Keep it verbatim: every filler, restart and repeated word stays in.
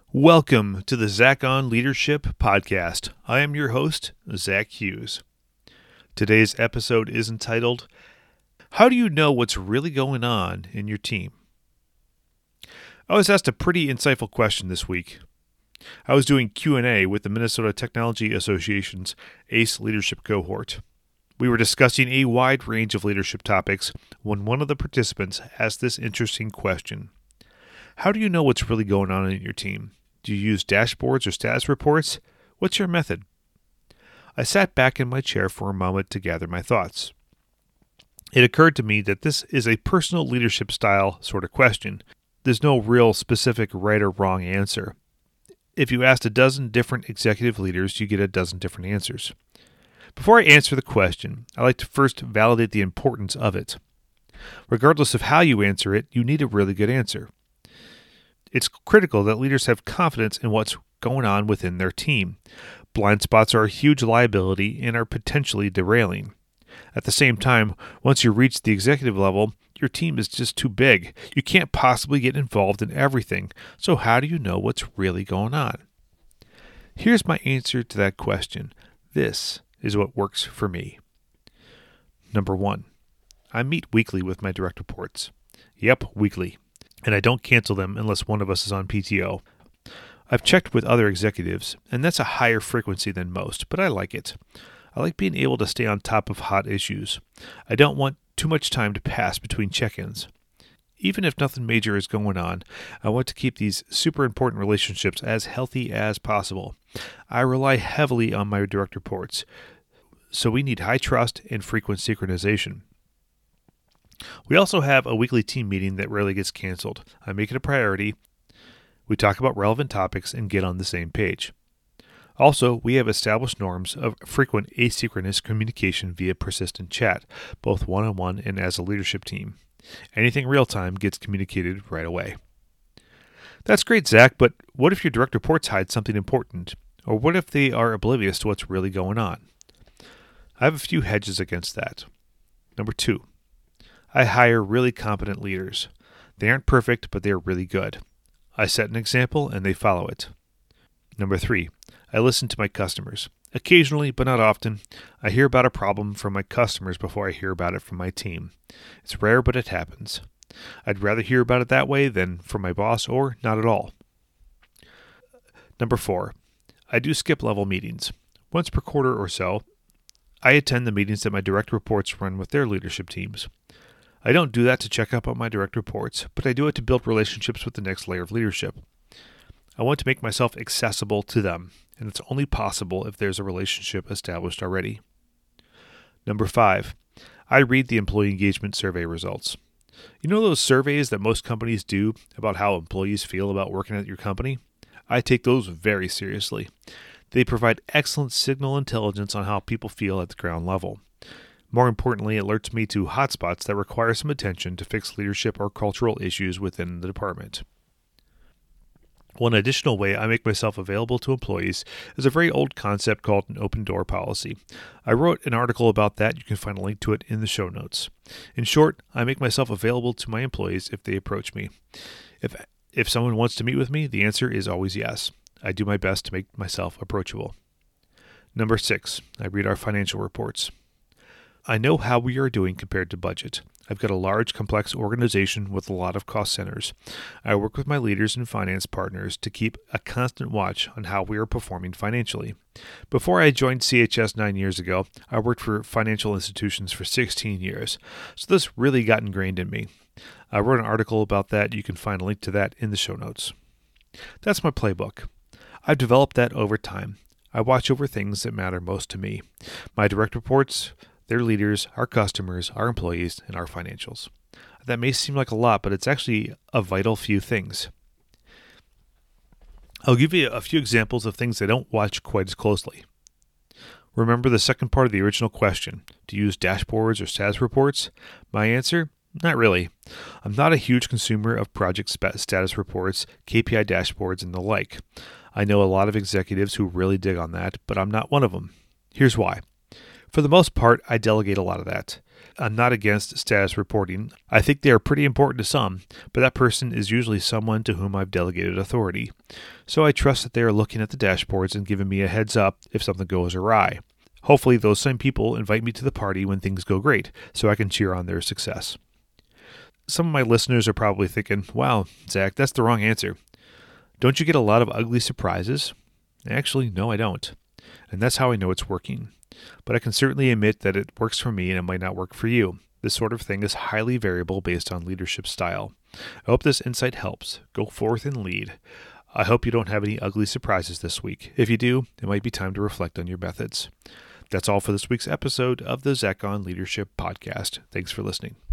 Welcome to the Zach on Leadership podcast. I am your host, Zach Hughes. Today's episode is entitled, How do you know what's really going on in your team? I was asked a pretty insightful question this week. I was doing Q and A with the Minnesota Technology Association's ACE Leadership Cohort. We were discussing a wide range of leadership topics when one of the participants asked this interesting question. How do you know what's really going on in your team? Do you use dashboards or status reports? What's your method? I sat back in my chair for a moment to gather my thoughts. It occurred to me that this is a personal leadership style sort of question. There's no real specific right or wrong answer. If you asked a dozen different executive leaders, you get a dozen different answers. Before I answer the question, I like to first validate the importance of it. Regardless of how you answer it, you need a really good answer. It's critical that leaders have confidence in what's going on within their team. Blind spots are a huge liability and are potentially derailing. At the same time, once you reach the executive level, your team is just too big. You can't possibly get involved in everything. So how do you know what's really going on? Here's my answer to that question. This is what works for me. Number one, I meet weekly with my direct reports. Yep, weekly. And I don't cancel them unless one of us is on P T O. I've checked with other executives, and that's a higher frequency than most, but I like it. I like being able to stay on top of hot issues. I don't want too much time to pass between check-ins. Even if nothing major is going on, I want to keep these super important relationships as healthy as possible. I rely heavily on my direct reports, so we need high trust and frequent synchronization. We also have a weekly team meeting that rarely gets canceled. I make it a priority. We talk about relevant topics and get on the same page. Also, we have established norms of frequent asynchronous communication via persistent chat, both one-on-one and as a leadership team. Anything real-time gets communicated right away. That's great, Zach, but what if your direct reports hide something important? Or what if they are oblivious to what's really going on? I have a few hedges against that. Number two. I hire really competent leaders. They aren't perfect, but they are really good. I set an example and they follow it. Number three, I listen to my customers. Occasionally, but not often, I hear about a problem from my customers before I hear about it from my team. It's rare, but it happens. I'd rather hear about it that way than from my boss or not at all. Number four, I do skip level meetings. Once per quarter or so, I attend the meetings that my direct reports run with their leadership teams. I don't do that to check up on my direct reports, but I do it to build relationships with the next layer of leadership. I want to make myself accessible to them, and it's only possible if there's a relationship established already. Number five, I read the employee engagement survey results. You know those surveys that most companies do about how employees feel about working at your company? I take those very seriously. They provide excellent signal intelligence on how people feel at the ground level. More importantly, it alerts me to hotspots that require some attention to fix leadership or cultural issues within the department. One additional way I make myself available to employees is a very old concept called an open door policy. I wrote an article about that. You can find a link to it in the show notes. In short, I make myself available to my employees if they approach me. If if someone wants to meet with me, the answer is always yes. I do my best to make myself approachable. Number six, I read our financial reports. I know how we are doing compared to budget. I've got a large, complex organization with a lot of cost centers. I work with my leaders and finance partners to keep a constant watch on how we are performing financially. Before I joined C H S nine years ago, I worked for financial institutions for sixteen years, so this really got ingrained in me. I wrote an article about that. You can find a link to that in the show notes. That's my playbook. I've developed that over time. I watch over things that matter most to me. My direct reports, their leaders, our customers, our employees, and our financials. That may seem like a lot, but it's actually a vital few things. I'll give you a few examples of things I don't watch quite as closely. Remember the second part of the original question, do you use dashboards or status reports? My answer? Not really. I'm not a huge consumer of project status reports, K P I dashboards, and the like. I know a lot of executives who really dig on that, but I'm not one of them. Here's why. For the most part, I delegate a lot of that. I'm not against status reporting. I think they are pretty important to some, but that person is usually someone to whom I've delegated authority. So I trust that they are looking at the dashboards and giving me a heads up if something goes awry. Hopefully those same people invite me to the party when things go great, so I can cheer on their success. Some of my listeners are probably thinking, wow, Zach, that's the wrong answer. Don't you get a lot of ugly surprises? Actually, no, I don't. And that's how I know it's working. But I can certainly admit that it works for me and it might not work for you. This sort of thing is highly variable based on leadership style. I hope this insight helps. Go forth and lead. I hope you don't have any ugly surprises this week. If you do, it might be time to reflect on your methods. That's all for this week's episode of the Zach on Leadership Podcast. Thanks for listening.